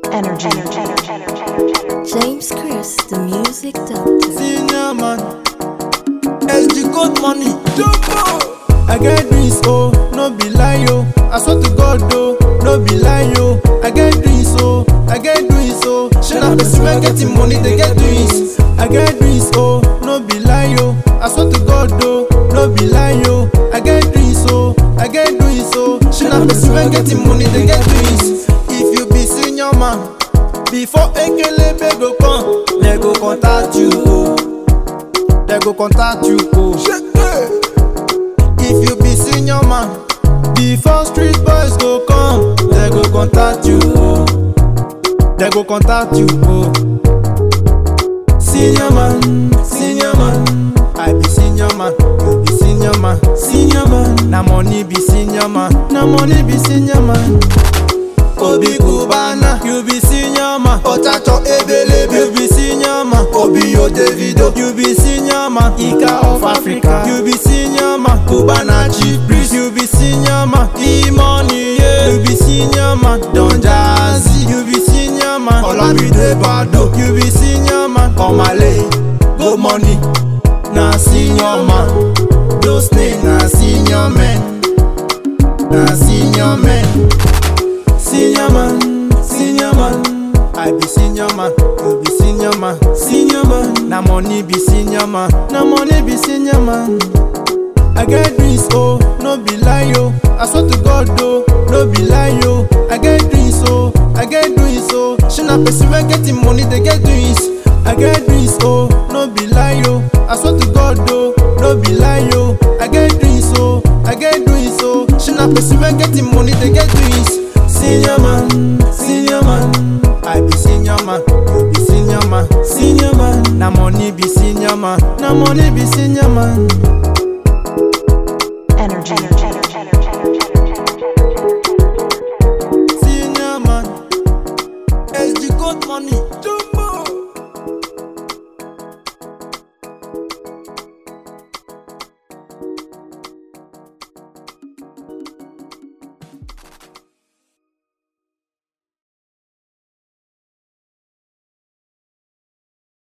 Energy. James Chris, the music doctor. Senior man, SG Gold money, Jumbo. I get this, oh, no be lie, oh. I swear to God, oh, no be lie, oh. I get this, oh, I get this, oh. Shit, I'm the getting money, they get this. I get this, oh, no be lie, oh. I swear to God, oh, no be lie, oh. I get this, oh, I get this, oh. Shit, I'm the getting money, they get this. If you be senior man, before Ekelebe go come, they go contact you, oh. They go contact you, oh. If you be senior man, before street boys go come, they go contact you, oh. They go contact you, oh. Senior man, I be senior man, you be senior man, senior man. Na money be senior man, na money be senior man. Obi Cubana, you be senior man. Otato Ebelebe, you be senior man. Obi Yo Davido, you be senior man. Ika of Africa, you be senior man. Cubana Chief Priest, you be senior man. E-Money, yeah, you be senior man. Don Jazzy, you be senior man. Olamide Bado, you be senior man. Omale, Gold money, na senior man. Those names na senior men, na senior men. Senior man, I be senior man, you be senior man, na money be senior man, na money be senior man. I get this, oh, no be lie, oh. I swear to God, oh, no be lie, oh. I get this, oh, I get this, oh. She na person wey getting money, they get this. I get this, oh, no be lie, oh. I swear to God, oh, no be lie, oh. I get this, oh, I get this, oh. She na person wey getting money, they get this. Senior man, I be senior man, you be senior man, na money be senior man, na money be senior man. Energy. Senior man, SG Gold money.